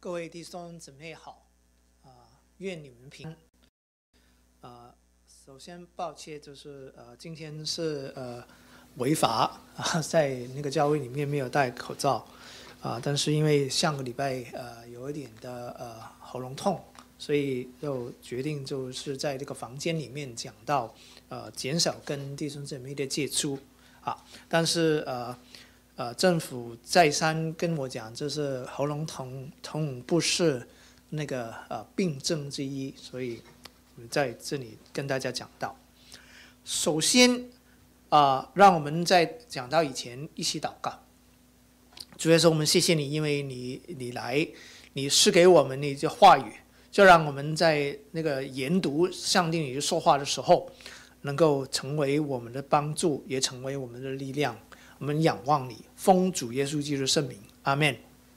各位弟兄姊妹好，愿你们平安。首先抱歉，就是今天是违法在那个教会里面没有戴口罩但是因为上个礼拜有一点的喉咙痛，所以就决定就是在这个房间里面讲到减少跟弟兄姊妹的接触但是政府再三跟我讲，就是喉咙痛不是那个病症之一，所以我在这里跟大家讲到。首先让我们在讲到以前一起祷告。主耶稣，我们谢谢你，因为你来，你赐给我们你的话语，就让我们在那个研读上帝你说话的时候，能够成为我们的帮助，也成为我们的力量。我们仰望你，奉主耶稣基督圣名，阿们。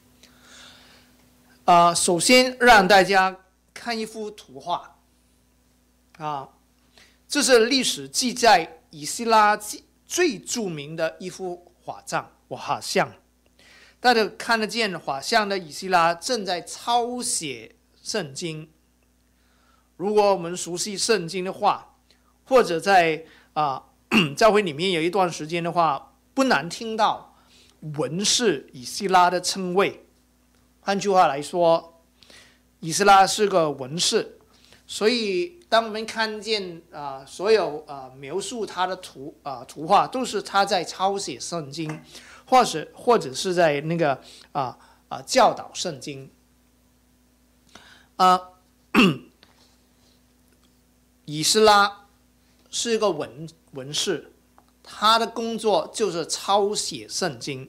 首先让大家看一幅图画这是历史记载以斯拉最著名的一幅画像。大家看得见画像的以斯拉正在抄写圣经。如果我们熟悉圣经的话，或者在教会里面有一段时间的话，不难听到文士以斯拉的称谓。换句话来说，以斯拉是个文士，所以当我们看见所有描述他的图画，都是他在抄写圣经，或者是在那个教导圣经。以斯拉是一个文士，他的工作就是抄写圣经。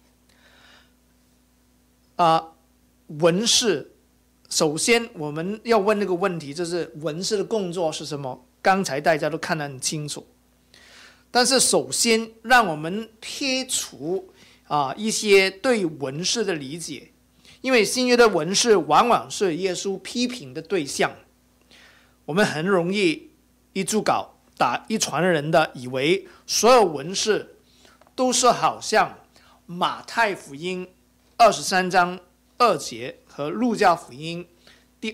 文士，首先我们要问那个问题，就是文士的工作是什么？刚才大家都看得很清楚。但是首先让我们撇除一些对文士的理解，因为新约的文士往往是耶稣批评的对象。我们很容易一注稿打一船人的，以为所有文士都是好像马太福音23章2节和路加福音第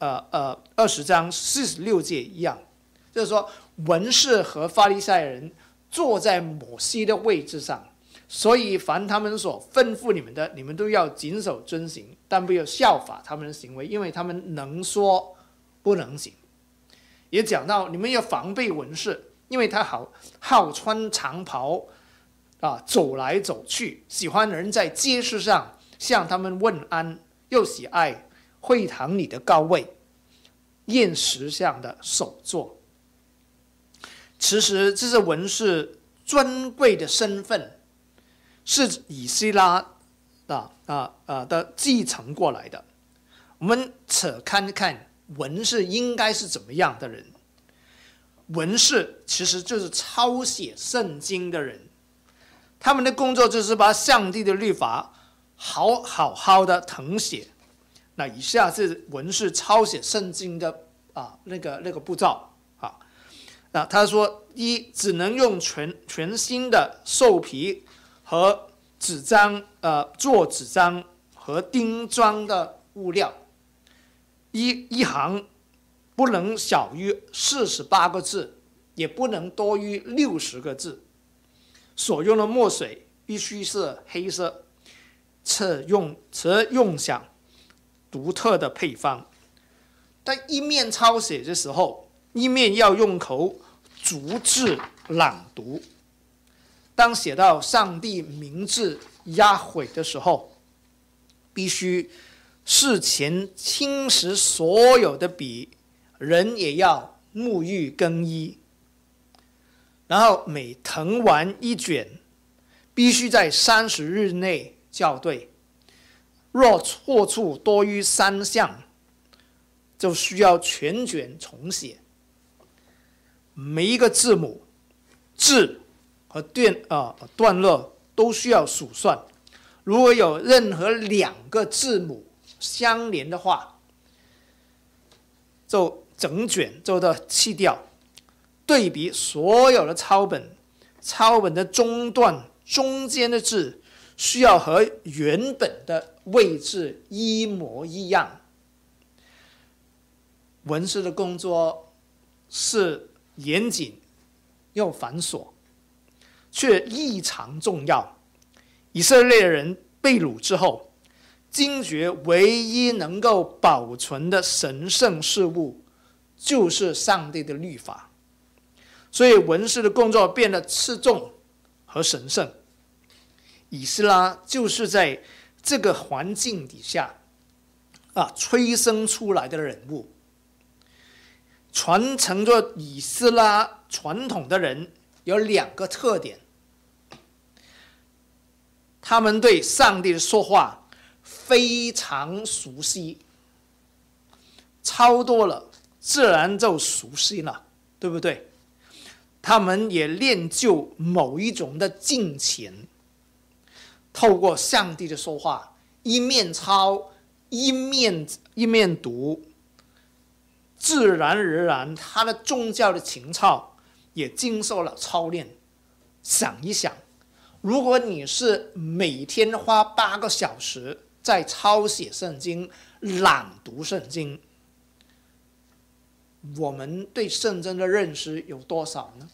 20章46节一样，就是说文士和法利赛人坐在摩西的位置上，所以凡他们所吩咐你们的，你们都要谨守遵行，但不要效法他们的行为，因为他们能说不能行。也讲到你们要防备文士，因为他好穿长袍走来走去，喜欢人在街市上向他们问安，又喜爱会堂里的高位，宴食上的首座。其实这是文士尊贵的身份，是以斯拉的继承过来的。我们看看文士应该是怎么样的人。文士其实就是抄写圣经的人，他们的工作就是把上帝的律法好的誊写。那以下是文士抄写圣经的那个步骤那他说，只能用全新的兽皮和纸张做纸张和钉装的物料。一行不能小于48个字，也不能多于60个字。所用的墨水必须是黑色，且用上独特的配方。在一面抄写的时候，一面要用口逐字朗读。当写到上帝名字压毁的时候，必须事前清洗所有的笔，人也要沐浴更衣。然后每誊完一卷，必须在30日内校对。若错处多于3项，就需要全卷重写。每一个字母、字和段落都需要数算。如果有任何2个字母相连的话，就整卷就得弃掉。对比所有的抄本的中段中间的字需要和原本的位置一模一样。文士的工作是严谨又繁琐，却异常重要。以色列人被掳之后，惊觉唯一能够保存的神圣事物就是上帝的律法，所以文士的工作变得次重和神圣。以斯拉就是在这个环境底下催生出来的人物。传承着以斯拉传统的人有两个特点：他们对上帝的说话非常熟悉，超多了，自然就熟悉了，对不对？他们也练就某一种的敬虔，透过上帝的说话，一面抄，一面读，自然而然，他的宗教的情操也经受了操练。想一想，如果你是每天花8个小时在抄写圣经、朗读圣经，我们对圣经的认识有多少呢？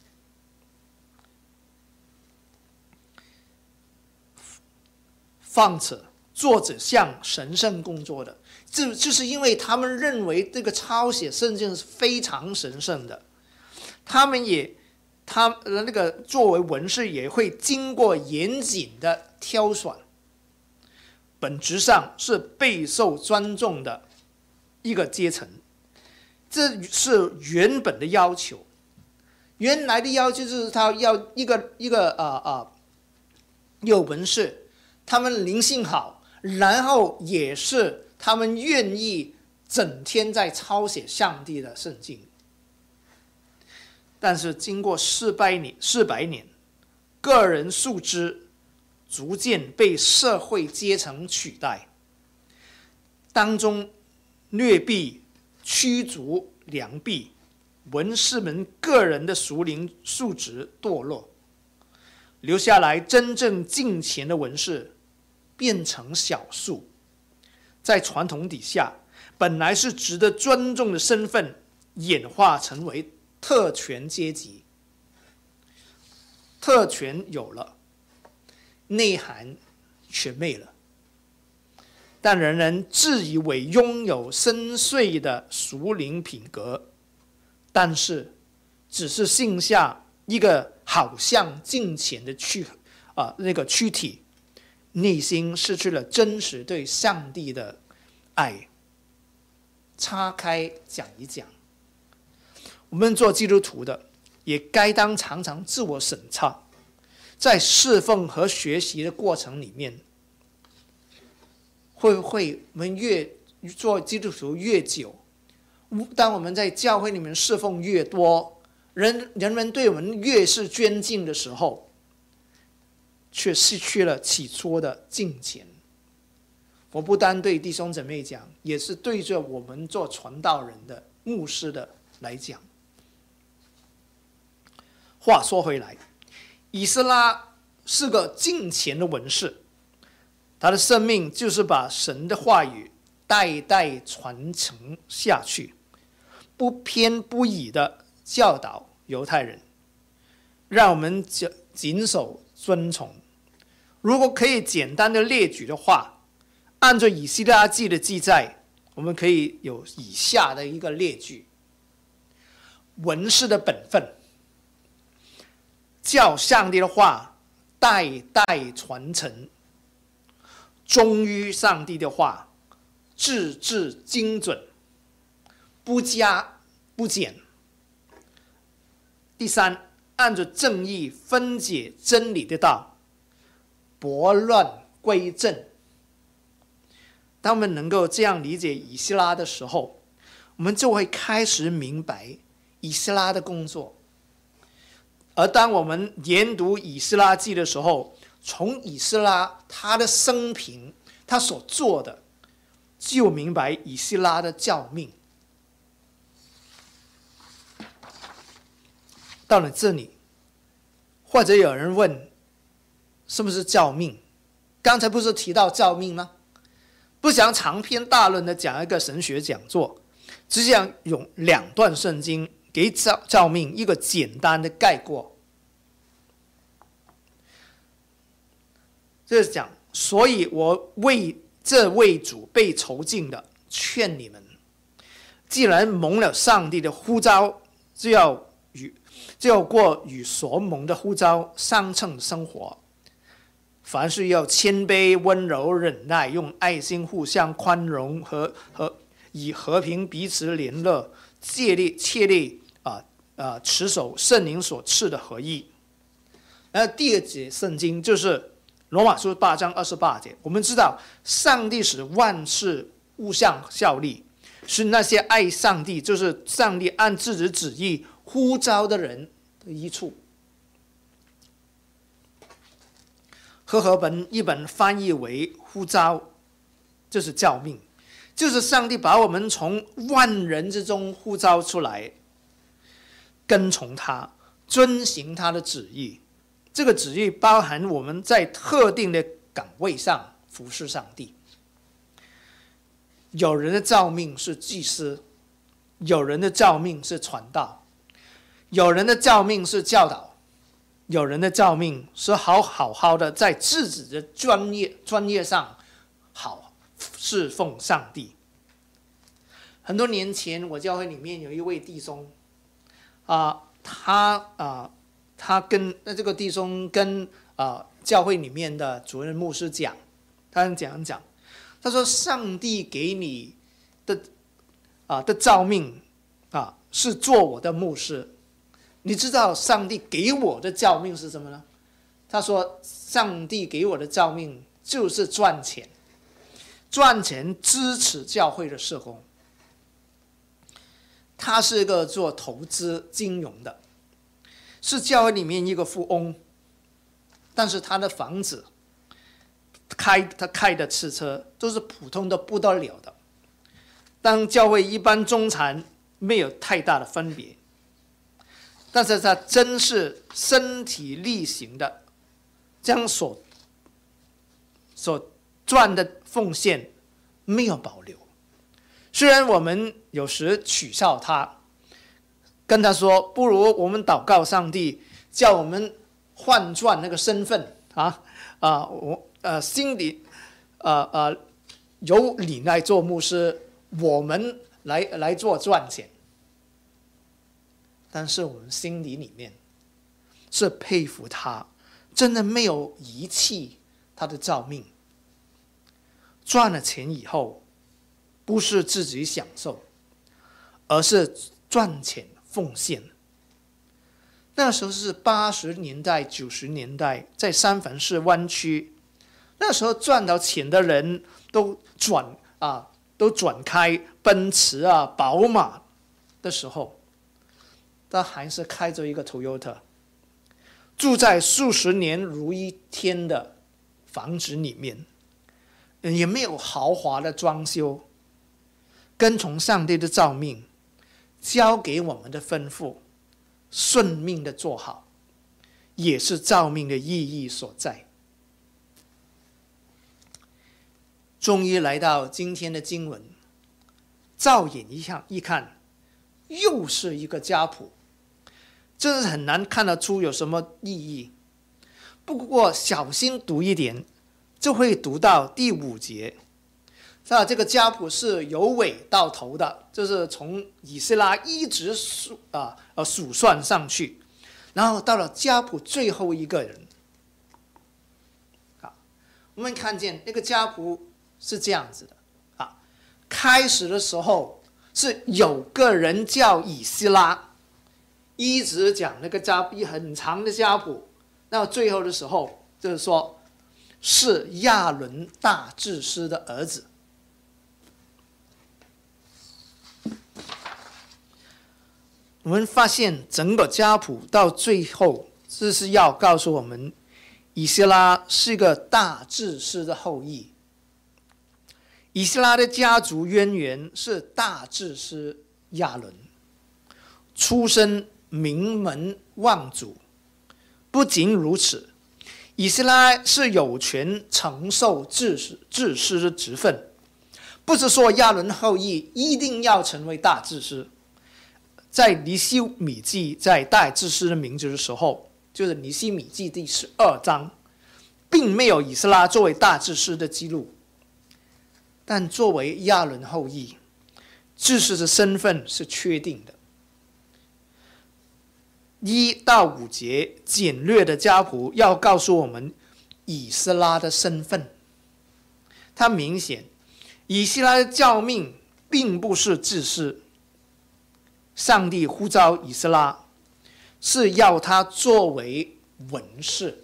况且作者像神圣工作的，就是因为他们认为这个抄写圣经是非常神圣的，他那个作为文士也会经过严谨的挑选，本质上是备受尊重的一个阶层。这是原本的要求，原来的要求就是他要一个有文士，他们灵性好，然后也是他们愿意整天在抄写上帝的圣经。但是经过400年，个人素质逐渐被社会阶层取代，当中劣币驱逐良币，文士们个人的属灵素质堕落，留下来真正敬虔的文士变成少数。在传统底下，本来是值得尊重的身份，演化成为特权阶级。特权有了，内涵却没了。但人人自以为拥有深邃的属灵品格，但是只是剩下一个好像敬虔的躯体，内心失去了真实对上帝的爱。岔开讲一讲，我们做基督徒的也该当常常自我审查，在侍奉和学习的过程里面，会不会我们越做基督徒越久，当我们在教会里面侍奉越多，人们对我们越是尊敬的时候，却失去了起初的敬虔。我不单对弟兄姊妹讲，也是对着我们做传道人的牧师的来讲。话说回来，以斯拉是个敬虔的文士，他的生命就是把神的话语代代传承下去，不偏不倚的教导犹太人，让我们谨守遵从。如果可以简单的列举的话，按照以斯拉记的记载，我们可以有以下的一个列举：文士的本分，教上帝的话代代传承，忠于上帝的话，字字精准，不加不减。第三，按着正义分解真理的道，拨乱归正。当我们能够这样理解以斯拉的时候，我们就会开始明白以斯拉的工作。而当我们研读以斯拉记的时候，从以斯拉他的生平，他所做的，就明白以斯拉的教命。到了这里，或者有人问，什么是教命？ 刚才不是提到召命吗？不想长篇大论的讲一个神学讲座，只想用2段圣经给召命一个简单的概括。这是讲，所以我为这位主被囚禁的，劝你们，既然蒙了上帝的呼召，就要过与所蒙的呼召相称的生活。凡事要谦卑、温柔、忍耐，用爱心互相宽容和以和平彼此联络，切力持守圣灵所赐的合一。那第2节圣经就是罗马书8章28节，我们知道上帝使万事互相效力，是那些爱上帝，就是上帝按自己的旨意呼召的人的益处。和合本一本翻译为呼召，就是召命，就是上帝把我们从万人之中呼召出来，跟从他，遵行他的旨意。这个旨意包含我们在特定的岗位上服侍上帝。有人的召命是祭司，有人的召命是传道，有人的召命是教导，有人的召命是好好的在自己的专业上好侍奉上帝。很多年前，我教会里面有一位弟兄，他跟这个弟兄跟教会里面的主任牧师讲，他讲，他说上帝给你的召命是做我的牧师。你知道上帝给我的召命是什么呢？他说上帝给我的召命就是赚钱支持教会的事工。他是一个做投资金融的，是教会里面一个富翁，但是他的房子他开的汽车都是普通的不得了的，当教会一般中产没有太大的分别。但是他真是身体力行的将所赚的奉献没有保留。虽然我们有时取笑他，跟他说不如我们祷告上帝叫我们换转那个身份心里由你来做牧师，我们来做赚钱。但是我们心里面是佩服他，真的没有遗弃他的召命。赚了钱以后，不是自己享受，而是赚钱奉献。那时候是80年代、90年代，在三藩市湾区，那时候赚到钱的人都转开奔驰宝马的时候，他还是开着一个 Toyota， 住在数十年如一天的房子里面，也没有豪华的装修。跟从上帝的召命，交给我们的吩咐，顺命的做好，也是召命的意义所在。终于来到今天的经文，照眼一看，又是一个家谱，真是很难看得出有什么意义。不过小心读一点，就会读到第5节。这个家谱是由尾到头的，就是从以斯拉一直数算上去，然后到了家谱最后一个人。我们看见那个家谱是这样子的开始的时候是有个人叫以斯拉，一直讲那个很长的家谱，那最后的时候就是说是亚伦大祭司的儿子。我们发现整个家谱到最后，这是要告诉我们，以斯拉是一个大祭司的后裔。以斯拉的家族渊源是大祭司亚伦，出身名门望族。不仅如此， 以斯拉是有权承受治师的职分，不是说亚伦后裔一定要成为大治师。在尼希米记在大治师的名字的时候，就是尼希米记第12章，并没有以斯拉作为大治师的记录。但作为亚伦后裔，治师的身份是确定的。1到5节简略的家谱要告诉我们以斯拉的身份。他明显，以斯拉的教命并不是治师，上帝呼召以斯拉是要他作为文士。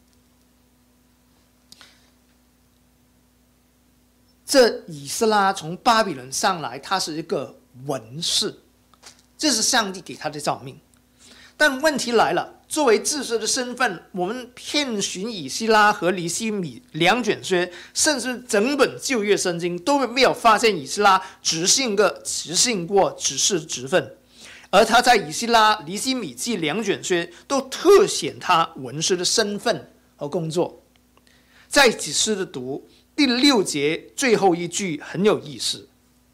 这以斯拉从巴比伦上来，他是一个文士，这是上帝给他的召命。但问题来了，作为治师的身份，我们遍寻以斯拉和尼希米两卷书，甚至整本旧约圣经都没有发现以斯拉执行过指示职分，而他在以斯拉、尼希米记两卷书都特显他文士的身份和工作。在指示的读第6节最后一句很有意思，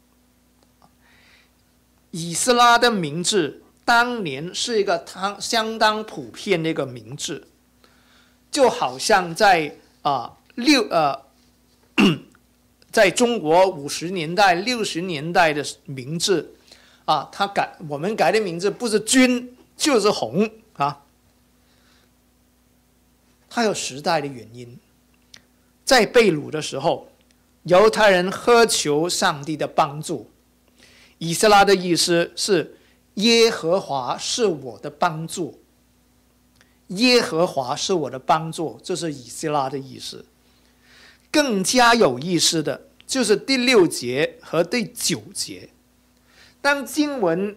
以斯拉的名字当年是一个相当普遍的一个名字，就好像在在中国50年代、60年代的名字啊，我们改的名字不是君就是红啊，它有时代的原因。在被掳的时候，犹太人渴求上帝的帮助，以斯拉的意思是耶和华是我的帮助，耶和华是我的帮助，这是以斯拉的意思。更加有意思的就是第6节和第9节，当经文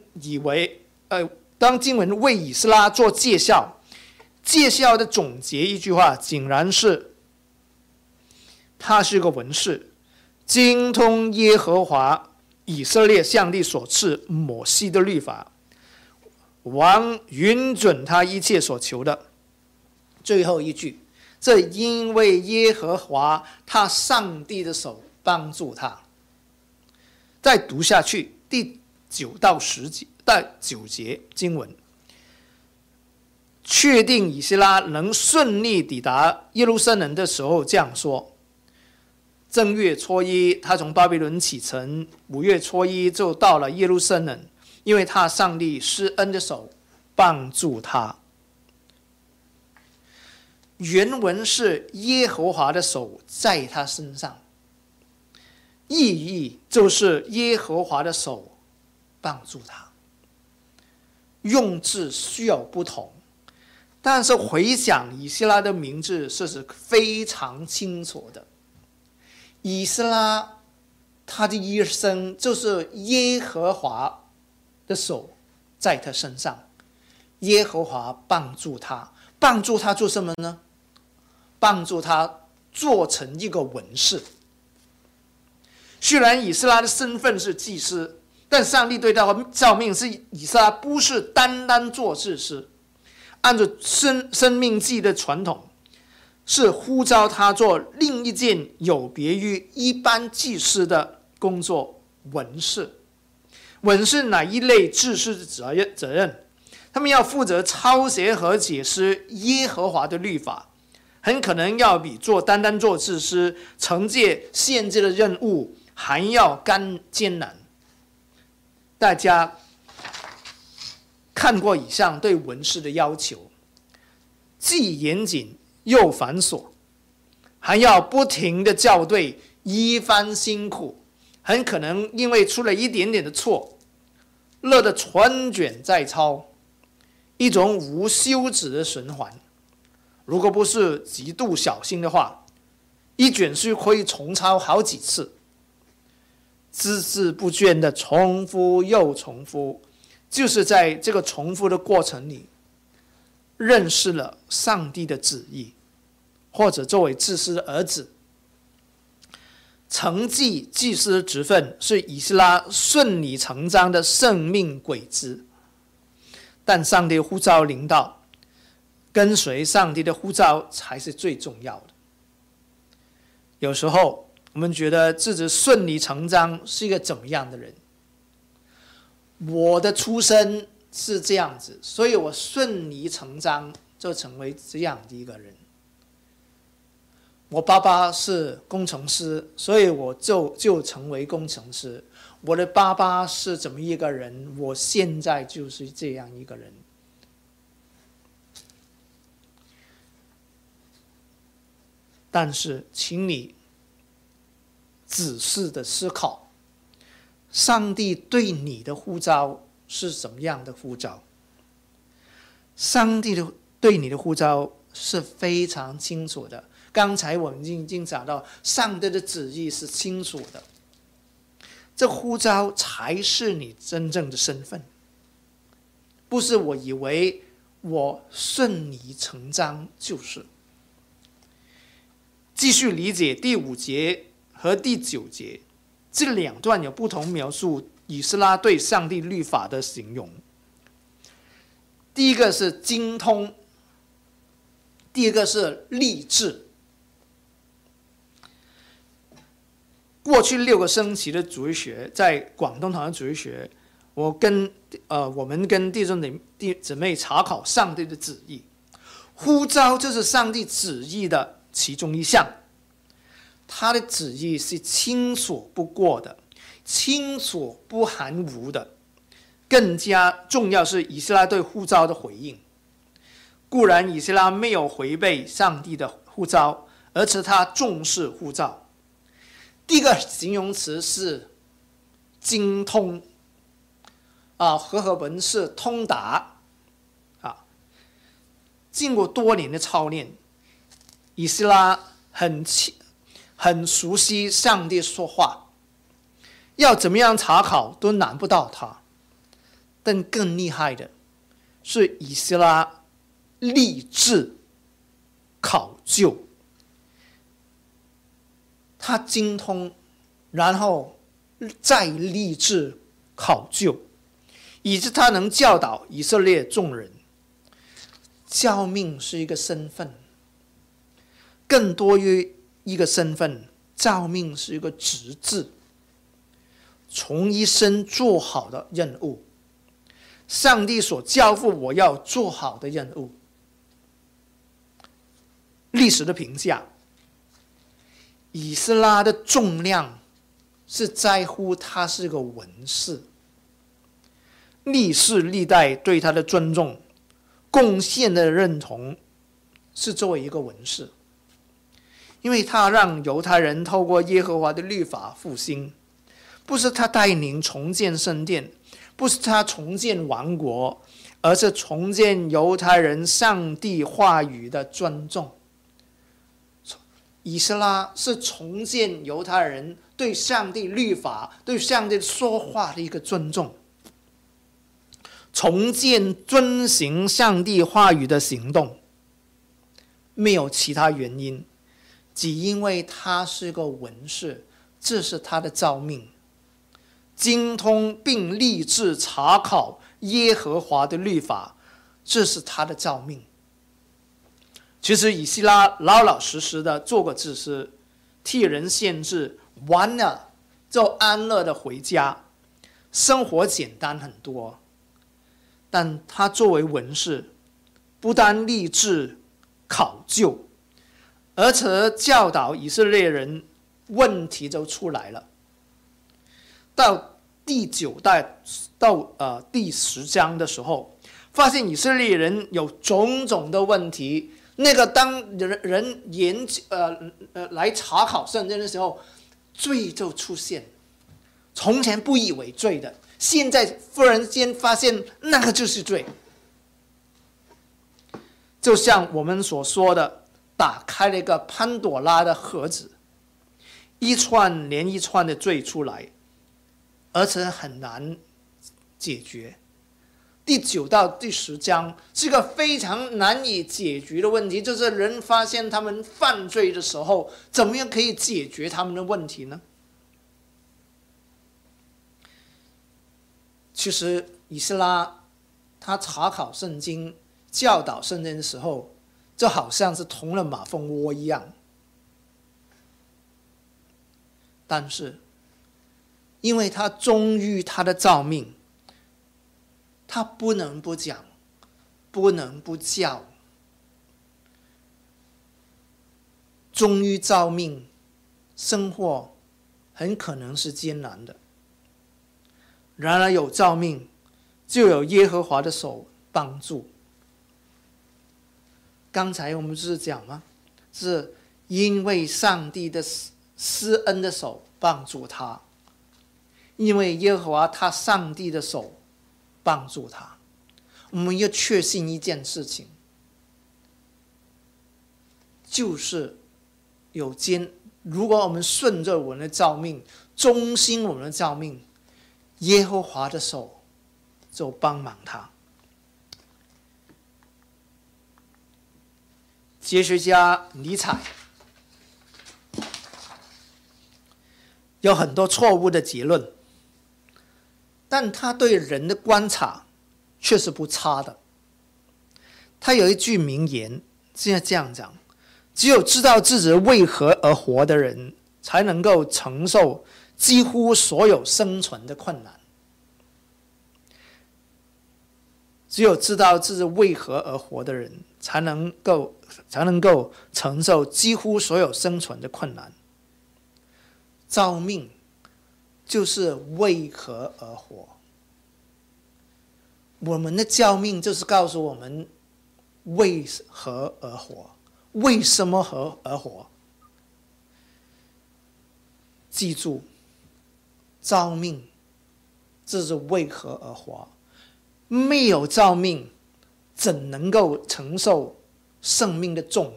为以斯拉做介绍的总结一句话，竟然是他是个文士，精通耶和华以色列上帝所赐摩西的律法，王允准他一切所求的。最后一句，这因为耶和华他上帝的手帮助他。再读下去，第9到9节经文，确定以斯拉能顺利抵达耶路撒冷的时候这样说：正月初1，他从巴比伦启程，5月初1就到了耶路撒冷，因为他上帝施恩的手帮助他。原文是耶和华的手在他身上，意义就是耶和华的手帮助他。用字需要不同，但是回想以斯拉的名字是非常清楚的。以斯拉他的一生就是耶和华的手在他身上，耶和华帮助他做什么呢？帮助他做成一个文士。虽然以斯拉的身份是祭司，但上帝对他的召命是以斯拉不是单单做祭司，按照生命记的传统，是呼召他做另一件有别于一般祭司的工作——文士。文士哪一类祭司的责任？他们要负责抄写和解释耶和华的律法，很可能要比单单做祭司惩戒限制的任务还要艰难。大家看过以上对文士的要求，既严谨又繁琐，还要不停的校对，一番辛苦，很可能因为出了一点点的错，乐得全卷再抄，一种无休止的循环。如果不是极度小心的话，一卷书可以重抄好几次，孜孜不倦的重复又重复，就是在这个重复的过程里认识了上帝的旨意，或者作为祭司的儿子，承继祭司的职分是以斯拉顺理成章的生命轨迹。但上帝呼召临到， 跟随上帝的呼召才是最重要的。有时候我们觉得自己顺理成章是一个怎么样的人？我的出身是这样子，所以我顺理成章就成为这样的一个人。我爸爸是工程师，所以我就成为工程师。我的爸爸是怎么一个人，我现在就是这样一个人。但是，请你仔细的思考，上帝对你的呼召是怎么样的呼召？上帝对你的呼召是非常清楚的。刚才我们已经讲到，上帝的旨意是清楚的，这呼召才是你真正的身份，不是我以为我顺理成章就是。继续理解第5节和第9节，这两段有不同描述以斯拉对上帝律法的形容。第一个是精通，第二个是立志。过去6个星期的主日学，在广东堂的主日学，我们跟弟兄姊妹查考上帝的旨意。呼召就是上帝旨意的其中一项，他的旨意是清楚不过的，清楚不含糊的。更加重要是以斯拉对呼召的回应。固然以斯拉没有违背上帝的呼召，而且他重视呼召。第一个形容词是精通，和合本是通达。经过多年的操练，以斯拉很熟悉上帝说话，要怎么样查考都难不到他。但更厉害的是以斯拉立志考究，他精通，然后再立志考究，以致他能教导以色列众人。教命是一个身份，更多于一个身份，教命是一个职责，从一生做好的任务，上帝所交付我要做好的任务。历史的评价，以斯拉的重量是在乎他是个文士，历世历代对他的尊重、贡献的认同是作为一个文士，因为他让犹太人透过耶和华的律法复兴，不是他带领重建圣殿，不是他重建王国，而是重建犹太人上帝话语的尊重。以斯拉是重建犹太人对上帝律法、对上帝说话的一个尊重，重建遵行上帝话语的行动，没有其他原因，只因为他是个文士，这是他的召命。精通并立志查考耶和华的律法，这是他的召命。其实以斯拉老老实实的做个祭司，替人献祭，完了就安乐的回家，生活简单很多。但他作为文士，不但立志考究，而且教导以色列人，问题就出来了。到第9代到第10章的时候，发现以色列人有种种的问题。那个当人来查考圣经的时候，罪就出现。从前不以为罪的，现在忽然间发现那个就是罪。就像我们所说的，打开了一个潘朵拉的盒子，一串连一串的罪出来，而且很难解决。第9到第10章是一个非常难以解决的问题，就是人发现他们犯罪的时候，怎么样可以解决他们的问题呢？其实以斯拉他查考圣经， 教导圣经的时候，就好像是捅了马蜂窝一样。但是，因为他忠于他的召命，他不能不讲，不能不教。忠于召命，生活很可能是艰难的。然而有召命，就有耶和华的手帮助。刚才我们不是讲吗？是因为上帝的施恩的手帮助他，因为耶和华他上帝的手帮助他。我们要确信一件事情，就是如果我们顺着我们的召命，忠心我们的召命，耶和华的手就帮忙他。哲学家尼采有很多错误的结论，但他对人的观察却是不差的。他有一句名言是这样讲：只有知道自己为何而活的人，才能够承受几乎所有生存的困难。只有知道自己为何而活的人，才能够承受几乎所有生存的困难。召命就是为何而活。我们的召命就是告诉我们为何而活，为什么而活。记住，召命这是为何而活。没有召命，怎能够承受生命的重？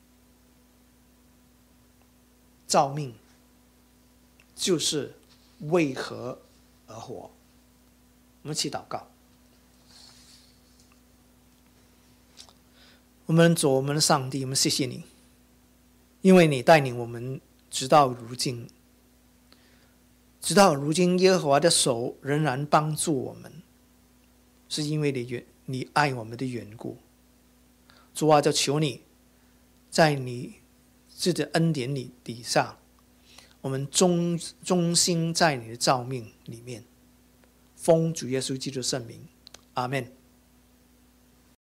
召命就是为何而活。我们一起祷告。我们主，我们的上帝，我们谢谢你，因为你带领我们直到如今，耶和华的手仍然帮助我们，是因为你爱我们的缘故。主啊，就求你在你自己的恩典底下，我们忠心在你的召命里面。奉主耶稣基督圣名，阿们。